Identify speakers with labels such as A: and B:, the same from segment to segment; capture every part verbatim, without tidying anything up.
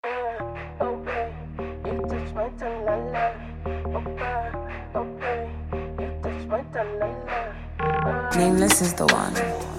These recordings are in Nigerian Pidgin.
A: Okay, you touch my tongue, la la. Okay, okay, you touch my tongue, la la.
B: Nameless is the one.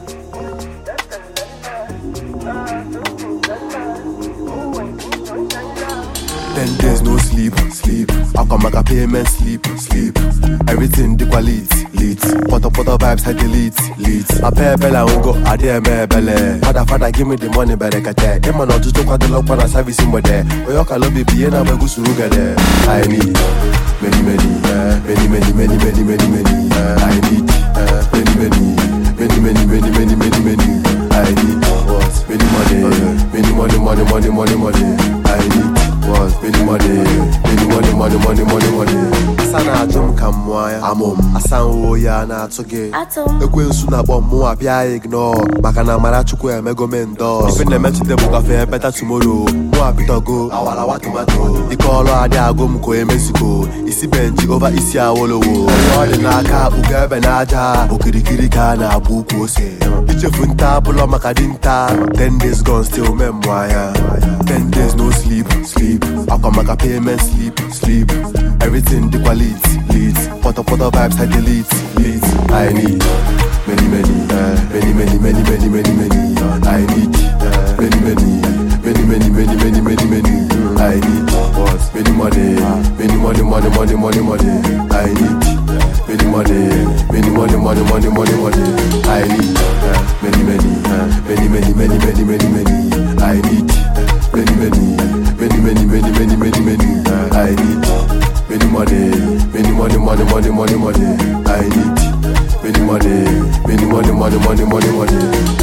C: Ten days no sleep, sleep. I come back a payment, sleep, sleep. Everything the quality, lit. Photo photo vibes I delete, lit. I pay bella ungo, I dare me belle. Father father give me the money, better get there. Emma not to talk about the lock when I service him with there. But you can love me, be na go to get there. I need many many, many many many many many many. I need many many, many many many many many many. I need what? Many money, many money money money money money. I need what? Many money, many money money money money money. Asana atom kamwaya amom. Asan woya na atoge.
B: Atom.
C: Ekwensu na bom mo apia ignore. Baka na mara chukwu emego mendo. If na mechi dem go fe better tomorrow. Mo apito go. Awala wa tomato. Ikolo ade agom ko emesiko. Isi benji over isi awolowo. Ori na aka ugebe na aja. Okirikiri ka na abuku ose. Ichefunta bulo makadinta. Ten days gone still memoir. Ten days no sleep, sleep. I come back a payment, sleep, sleep. Everything the quality, lit. Photo photo vibes I delete, lit. I need many many, many many many many many many. I need many many, many many many many many many. I need what? Many money, many money money money money money. I need many money, many money money money money money. I need many many, many many many many many many. I need many many, many many many many many many. I need many money, many money money money money money. I need many money, many money money money money money.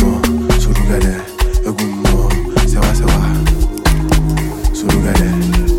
C: Surugade, Egumbo, Sewa Sewa. Surugade.